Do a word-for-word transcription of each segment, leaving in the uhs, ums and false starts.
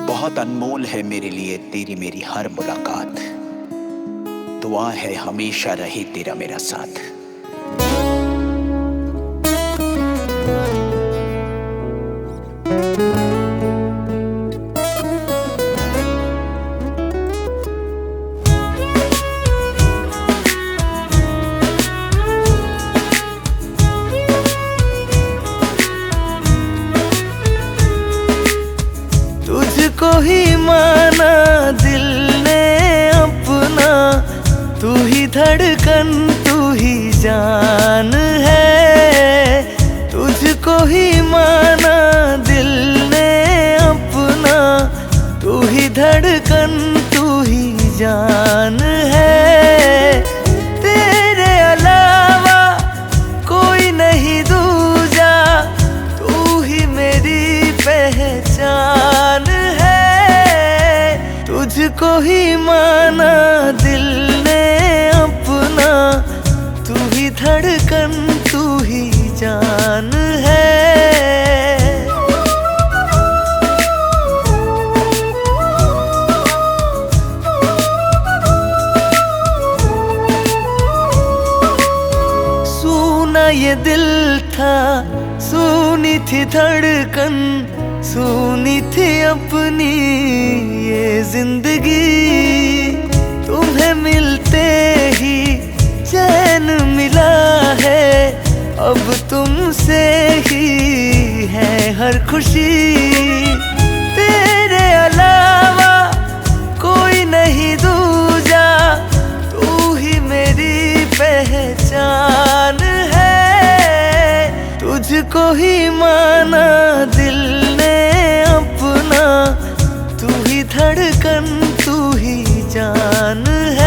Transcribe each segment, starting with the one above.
बहुत अनमोल है मेरे लिए तेरी मेरी हर मुलाकात। दुआ है हमेशा रहे तेरा मेरा साथ। तुझको ही माना दिल ने अपना, तू ही धड़कन तू ही जान है। तुझको ही माना दिल ने अपना, तू ही धड़कन तू ही जान है। तेरे अलावा कोई नहीं दूजा, तू ही मेरी पहचान है। तुझको ही माना दिल ने अपना, तू ही धड़कन तू ही जान है। सूना ये दिल था, सुनी थी धड़कन, सुनी थी अपनी ये जिंदगी। तुम्हें मिलते ही चैन मिला है, अब तुमसे ही है हर खुशी। तेरे अलावा कोई नहीं दूजा, तू ही मेरी पहचान है। तुझको ही माना दिल ने अपना, तू ही धड़कन तू ही जान है।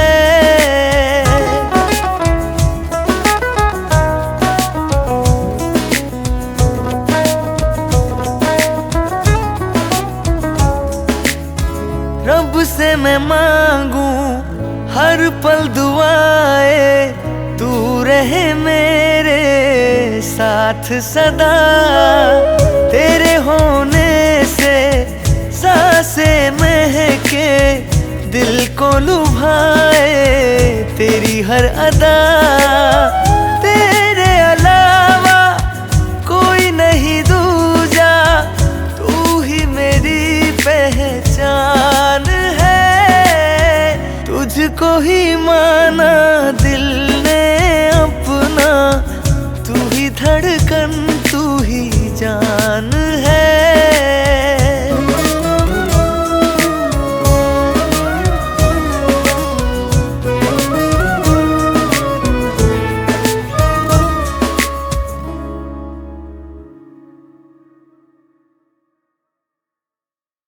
रब से मैं मांगू हर पल दुआएं, तू रहे मेरे साथ सदा। तेरे होने से सांसें महके, दिल को लुभाए तेरी हर अदा।